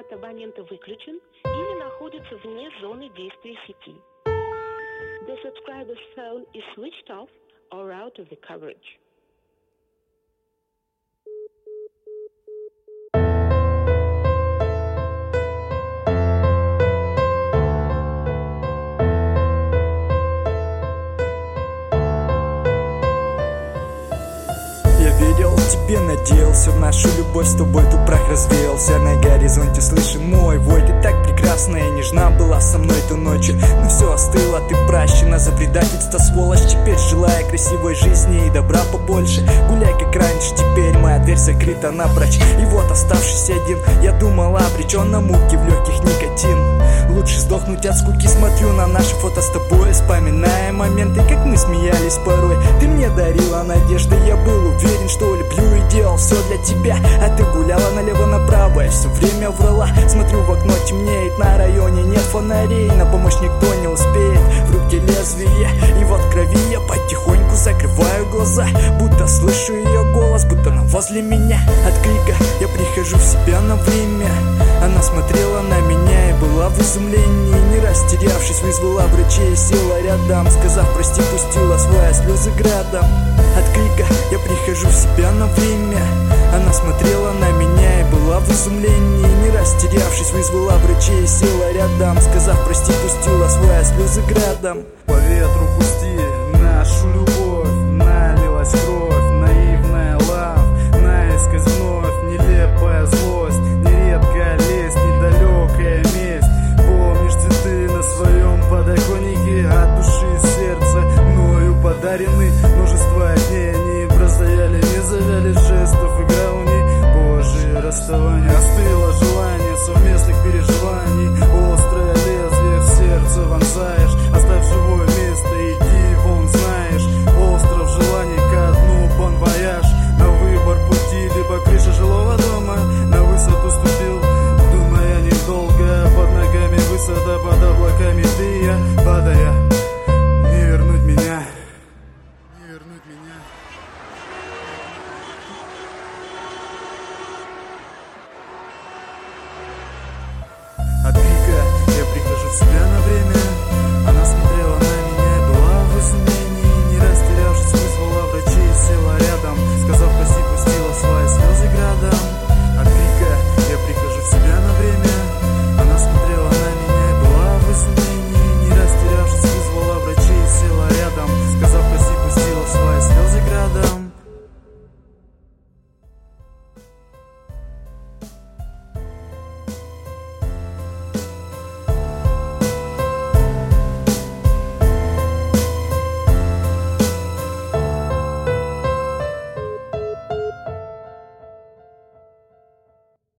от абонента выключен или находится вне зоны действия сети. The subscriber's phone is switched off or out of the coverage. Я верил тебе, надеялся в нашу любовь, с тобой тут прах развеялся. На горизонте слышим мой вой, ты так прекрасна и нежна была со мной ту ночью. Но все остыло, ты прощена за предательство, сволочь. Теперь желая красивой жизни и добра побольше, гуляй как раньше, теперь моя дверь закрыта напрочь. И вот оставшись один, я думал обречен на муки, в легких никотин. Лучше сдохнуть от скуки, смотрю на наши фото с тобой, вспоминая моменты, как мы смеялись порой. Ты мне дарила надежды, я был уверен, что люблю и делал все для тебя. А ты гуляла налево-направо и все время врала. Смотрю в окно, темнеет, на районе нет фонарей, на помощь никто не успеет, в руке лезвие. И вот в крови я потихоньку закрываю глаза, будто слышу ее голос, будто она возле меня. От крика я прихожу в себя на время. Она смотрела на меня и была в изумлении, не растерявшись, вызвала врачей и села рядом, сказав прости, пустила свои слезы градом. От крика я прихожу в себя на время. Она смотрела на меня и была в изумлении, не растерявшись, вызвала врачей и села рядом, сказав прости, пустила свои слезы градом. По ветру пусти нашу любовь, налилась кровь, наивная лав, наискось вновь нелепая злость, нередкая лесть, недалекая месть. Помнишь цветы на своем подоконнике, от души и сердца мною подарены. Множество дней они простояли, не завяли жестов, игра у них. Божье расставание, остыло желание совместных переживаний. Острое лезвие в сердце вонзаешь, оставь живое место, иди вон, знаешь. Остров желаний ко дну, бон вояж. На выбор пути, либо крыша жилого дома. На высоту ступил, думая недолго, под ногами высота, под облаками ты и я, падая. Не вернуть меня, не вернуть меня. От крика я прихожу в себя на время. Она смотрела